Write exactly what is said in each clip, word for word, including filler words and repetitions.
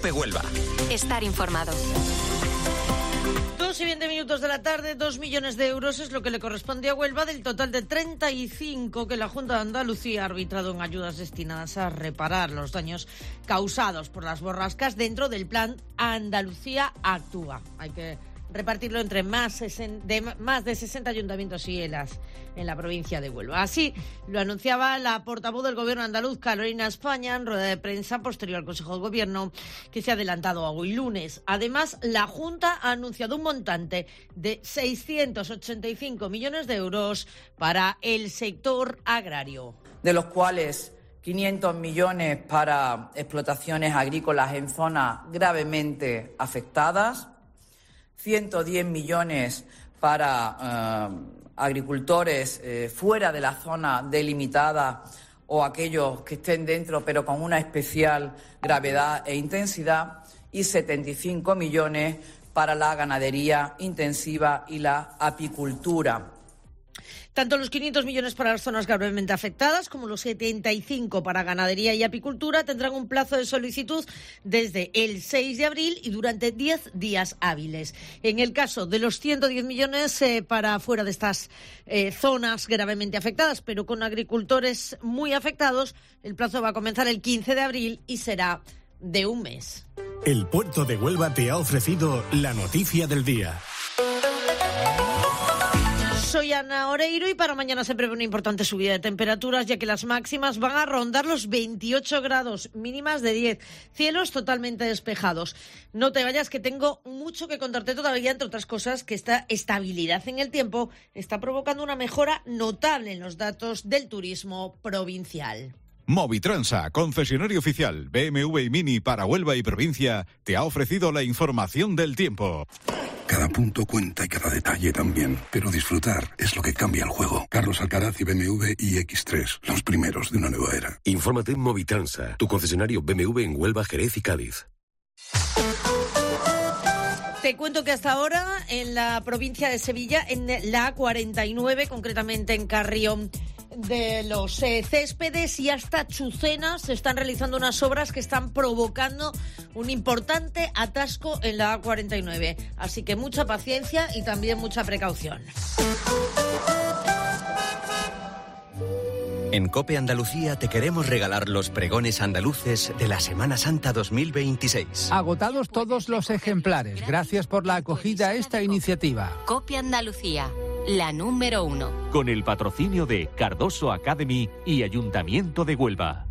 COPE Huelva. Estar informado. Dos y veinte minutos de la tarde, dos millones de euros es lo que le corresponde a Huelva del total de treinta y cinco que la Junta de Andalucía ha arbitrado en ayudas destinadas a reparar los daños causados por las borrascas dentro del plan Andalucía Actúa. Hay que repartirlo entre más, de más de sesenta ayuntamientos y elas en la provincia de Huelva. Así lo anunciaba la portavoz del Gobierno andaluz, Carolina España, en rueda de prensa posterior al Consejo de Gobierno que se ha adelantado a hoy lunes. Además, la Junta ha anunciado un montante de seiscientos ochenta y cinco millones de euros para el sector agrario. De los cuales quinientos millones para explotaciones agrícolas en zonas gravemente afectadas, ciento diez millones para eh, agricultores eh, fuera de la zona delimitada o aquellos que estén dentro pero con una especial gravedad e intensidad, y setenta y cinco millones para la ganadería intensiva y la apicultura. Tanto los quinientos millones para las zonas gravemente afectadas como los setenta y cinco para ganadería y apicultura tendrán un plazo de solicitud desde el seis de abril y durante diez días hábiles. En el caso de los ciento diez millones eh, para fuera de estas eh, zonas gravemente afectadas, pero con agricultores muy afectados, el plazo va a comenzar el quince de abril y será de un mes. El Puerto de Huelva te ha ofrecido la noticia del día. Soy Ana Oreiro y para mañana se prevé una importante subida de temperaturas, ya que las máximas van a rondar los veintiocho grados, mínimas de diez, cielos totalmente despejados. No te vayas, que tengo mucho que contarte todavía, entre otras cosas, que esta estabilidad en el tiempo está provocando una mejora notable en los datos del turismo provincial. Movitransa, concesionario oficial B M W y Mini para Huelva y provincia, te ha ofrecido la información del tiempo. Cada punto cuenta y cada detalle también, pero disfrutar es lo que cambia el juego. Carlos Alcaraz y B M W i X tres, los primeros de una nueva era. Infórmate en Movitransa, tu concesionario B M W en Huelva, Jerez y Cádiz. Te cuento que hasta ahora en la provincia de Sevilla, en la A cuarenta y nueve, concretamente en Carrión de los eh, Céspedes y hasta Chucena, se están realizando unas obras que están provocando un importante atasco en la A cuarenta y nueve. Así que mucha paciencia y también mucha precaución. En COPE Andalucía te queremos regalar los pregones andaluces de la Semana Santa dos mil veintiséis. Agotados todos los ejemplares. Gracias por la acogida a esta iniciativa. COPE Andalucía, la número uno. Con el patrocinio de Cardoso Academy y Ayuntamiento de Huelva.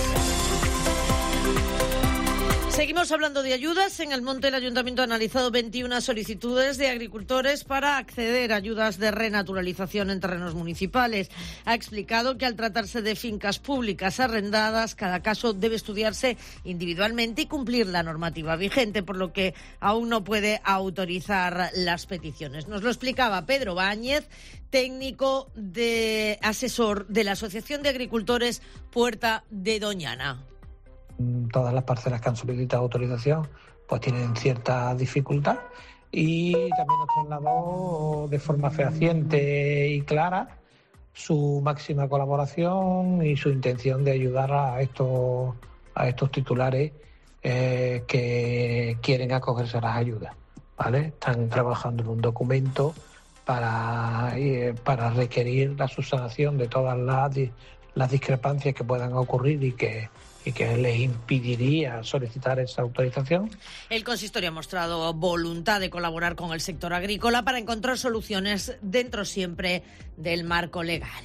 Seguimos hablando de ayudas. En el Monte, el Ayuntamiento ha analizado veintiuna solicitudes de agricultores para acceder a ayudas de renaturalización en terrenos municipales. Ha explicado que al tratarse de fincas públicas arrendadas, cada caso debe estudiarse individualmente y cumplir la normativa vigente, por lo que aún no puede autorizar las peticiones. Nos lo explicaba Pedro Báñez, técnico de asesor de la Asociación de Agricultores Puerta de Doñana. Todas las parcelas que han solicitado autorización pues tienen cierta dificultad, y también nos trasladó de forma fehaciente y clara su máxima colaboración y su intención de ayudar a estos, a estos titulares eh, que quieren acogerse a las ayudas, ¿vale? Están trabajando en un documento para, eh, para requerir la subsanación de todas las, las discrepancias que puedan ocurrir y que y que les impediría solicitar esa autorización. El consistorio ha mostrado voluntad de colaborar con el sector agrícola para encontrar soluciones dentro siempre del marco legal.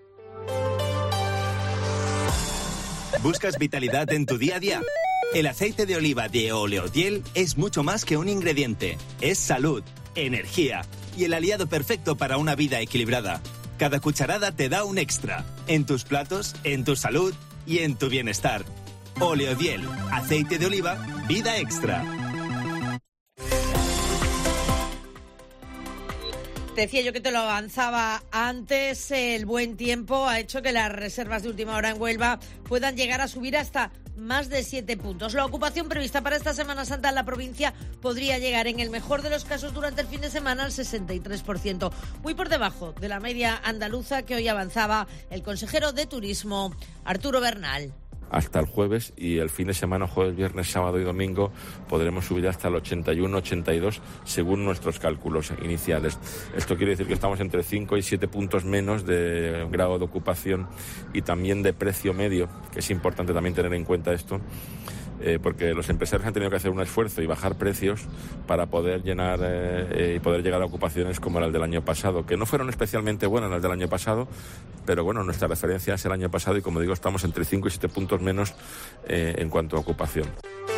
¿Buscas vitalidad en tu día a día? El aceite de oliva de Oleodiel es mucho más que un ingrediente. Es salud, energía y el aliado perfecto para una vida equilibrada. Cada cucharada te da un extra en tus platos, en tu salud y en tu bienestar. Oleodiel, aceite de oliva, vida extra. Te decía yo que te lo avanzaba antes, el buen tiempo ha hecho que las reservas de última hora en Huelva puedan llegar a subir hasta más de siete puntos. La ocupación prevista para esta Semana Santa en la provincia podría llegar en el mejor de los casos durante el fin de semana al sesenta y tres por ciento, muy por debajo de la media andaluza que hoy avanzaba el consejero de Turismo, Arturo Bernal. hasta el jueves, y el fin de semana, jueves, viernes, sábado y domingo, podremos subir hasta el ochenta y uno, ochenta y dos según nuestros cálculos iniciales. Esto quiere decir que estamos entre cinco y siete puntos menos de grado de ocupación y también de precio medio, que es importante también tener en cuenta esto. Eh, porque los empresarios han tenido que hacer un esfuerzo y bajar precios para poder llenar eh, y poder llegar a ocupaciones como las del año pasado, que no fueron especialmente buenas las del año pasado, pero bueno, nuestra referencia es el año pasado y, como digo, estamos entre cinco y siete puntos menos eh, en cuanto a ocupación.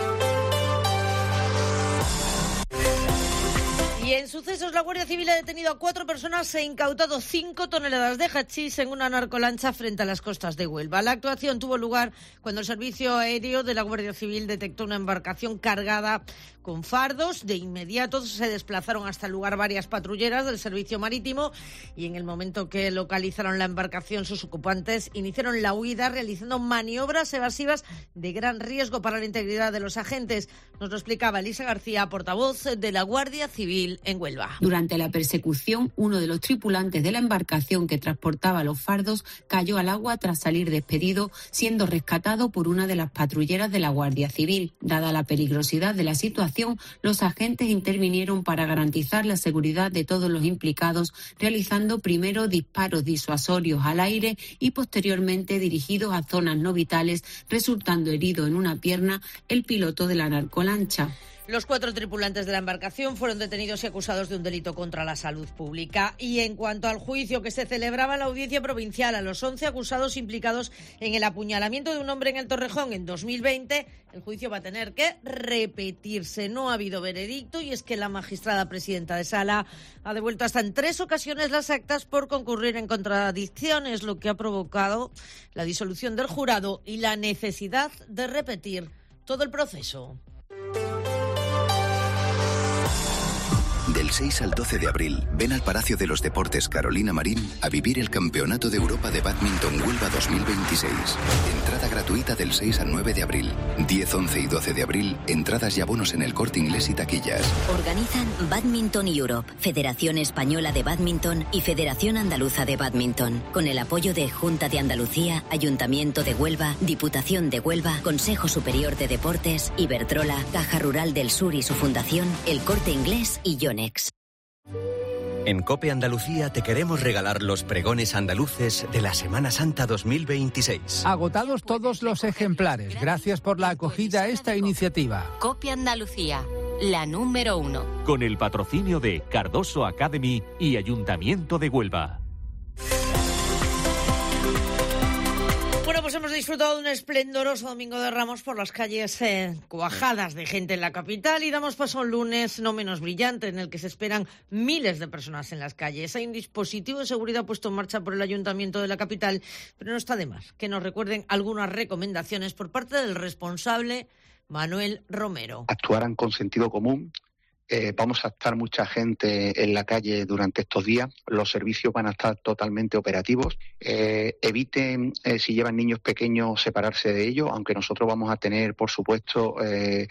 Y en sucesos, la Guardia Civil ha detenido a cuatro personas e incautado cinco toneladas de hachís en una narcolancha frente a las costas de Huelva. La actuación tuvo lugar cuando el Servicio Aéreo de la Guardia Civil detectó una embarcación cargada con fardos. De inmediato se desplazaron hasta el lugar varias patrulleras del Servicio Marítimo y en el momento que localizaron la embarcación, sus ocupantes iniciaron la huida realizando maniobras evasivas de gran riesgo para la integridad de los agentes. Nos lo explicaba Elisa García, portavoz de la Guardia Civil en Huelva. Durante la persecución, uno de los tripulantes de la embarcación que transportaba los fardos cayó al agua tras salir despedido, siendo rescatado por una de las patrulleras de la Guardia Civil. Dada la peligrosidad de la situación, los agentes intervinieron para garantizar la seguridad de todos los implicados, realizando primero disparos disuasorios al aire y posteriormente dirigidos a zonas no vitales, resultando herido en una pierna el piloto de la narcolancha. Los cuatro tripulantes de la embarcación fueron detenidos y acusados de un delito contra la salud pública. Y en cuanto al juicio que se celebraba en la Audiencia Provincial a los once acusados implicados en el apuñalamiento de un hombre en el Torrejón en dos mil veinte, el juicio va a tener que repetirse. No ha habido veredicto y es que la magistrada presidenta de Sala ha devuelto hasta en tres ocasiones las actas por concurrir en contradicciones, lo que ha provocado la disolución del jurado y la necesidad de repetir todo el proceso. Del seis al doce de abril, ven al Palacio de los Deportes Carolina Marín a vivir el Campeonato de Europa de Bádminton Huelva dos mil veintiséis. Entrada gratuita del seis al nueve de abril. diez, once y doce de abril, entradas y abonos en el Corte Inglés y taquillas. Organizan Badminton Europe, Federación Española de Bádminton y Federación Andaluza de Bádminton, con el apoyo de Junta de Andalucía, Ayuntamiento de Huelva, Diputación de Huelva, Consejo Superior de Deportes, Iberdrola, Caja Rural del Sur y su fundación, el Corte Inglés y Yonex. En COPE Andalucía te queremos regalar los pregones andaluces de la Semana Santa dos mil veintiséis. Agotados todos los ejemplares. Gracias por la acogida a esta iniciativa. COPE Andalucía, la número uno. Con el patrocinio de Cardoso Academy y Ayuntamiento de Huelva. Bueno, pues hemos disfrutado de un esplendoroso Domingo de Ramos por las calles eh, cuajadas de gente en la capital y damos paso a un lunes no menos brillante en el que se esperan miles de personas en las calles. Hay un dispositivo de seguridad puesto en marcha por el Ayuntamiento de la capital, pero no está de más que nos recuerden algunas recomendaciones por parte del responsable Manuel Romero. Actuaran con sentido común. Eh, vamos a estar mucha gente en la calle durante estos días. Los servicios van a estar totalmente operativos. Eh, eviten, eh, si llevan niños pequeños, separarse de ellos, aunque nosotros vamos a tener, por supuesto, eh,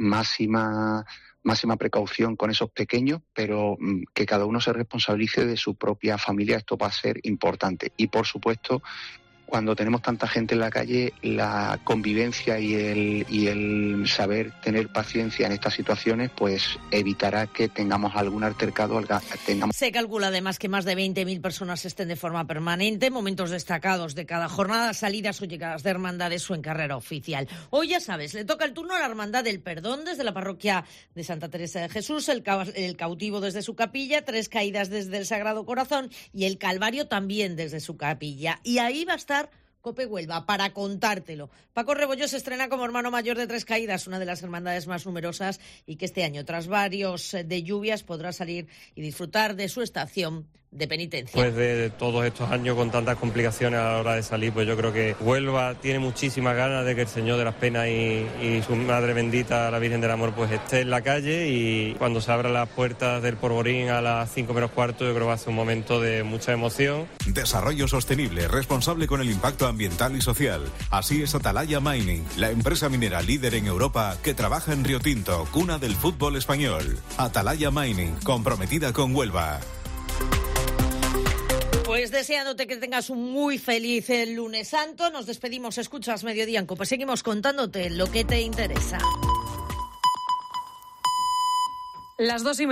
máxima, máxima precaución con esos pequeños, pero mm, que cada uno se responsabilice de su propia familia. Esto va a ser importante. Y, por supuesto, cuando tenemos tanta gente en la calle, la convivencia y el, y el saber tener paciencia en estas situaciones, pues evitará que tengamos algún altercado. Tengamos... Se calcula además que más de veinte mil personas estén de forma permanente, momentos destacados de cada jornada, salidas o llegadas de hermandades o en carrera oficial. Hoy, ya sabes, le toca el turno a la Hermandad del Perdón desde la parroquia de Santa Teresa de Jesús, el, ca- el cautivo desde su capilla, Tres Caídas desde el Sagrado Corazón y el Calvario también desde su capilla. Y ahí va a estar COPE Huelva para contártelo. Paco Rebollo se estrena como hermano mayor de Tres Caídas, una de las hermandades más numerosas y que este año, tras varios de lluvias, podrá salir y disfrutar de su estación de penitencia. Después de todos estos años con tantas complicaciones a la hora de salir, pues yo creo que Huelva tiene muchísimas ganas de que el Señor de las Penas y, y su Madre Bendita, la Virgen del Amor, pues esté en la calle, y cuando se abran las puertas del Porvorín a las cinco menos cuarto, yo creo que va a ser un momento de mucha emoción. Desarrollo sostenible, responsable con el impacto ambiental y social. Así es Atalaya Mining, la empresa minera líder en Europa que trabaja en Río Tinto, cuna del fútbol español. Atalaya Mining, comprometida con Huelva. Pues Pues deseándote que tengas un muy feliz el lunes santo. Nos despedimos, escuchas Mediodía en COPE. Seguimos contándote lo que te interesa. Las dos y media.